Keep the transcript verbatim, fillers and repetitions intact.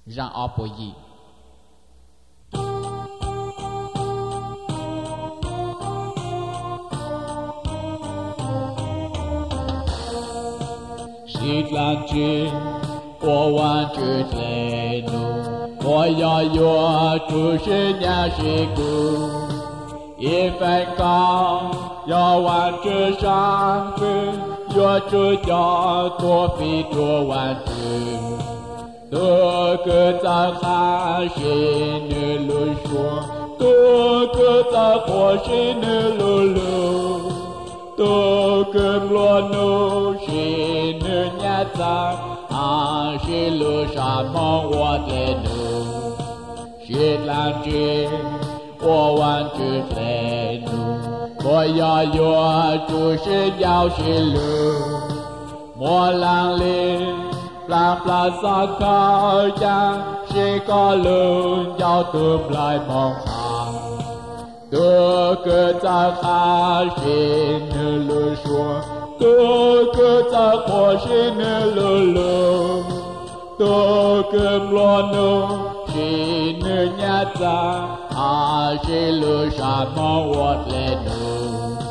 Jean Opoyi. Shit lan chi, wo wan chu tle nu, wo ya yo chu shi nya shi gu. Yi fan cao, ya wan chu shang fu, yo chu ya tuo fi tuo wan chu. Tô cơ ta kha shi nu lu shuo, tô cơ ta ho shi nu lu lu. Tô cơm lo nô shi nu nhã ta, a shi lu sa mong wo te nu. Shi lan chi, wo wan chu te nu, wo ya yo chu shi yao shi lu. Mo lang li, lang pla sa cao yang, shi có lu yao tùm lại mong hàng. Tô cơ ta kha shi nu lu shuo, tô cơ ta ho shi nu lu lu. Tô cơm lo nô shi nu nhã ta, a shi lu sa mong wo le nu.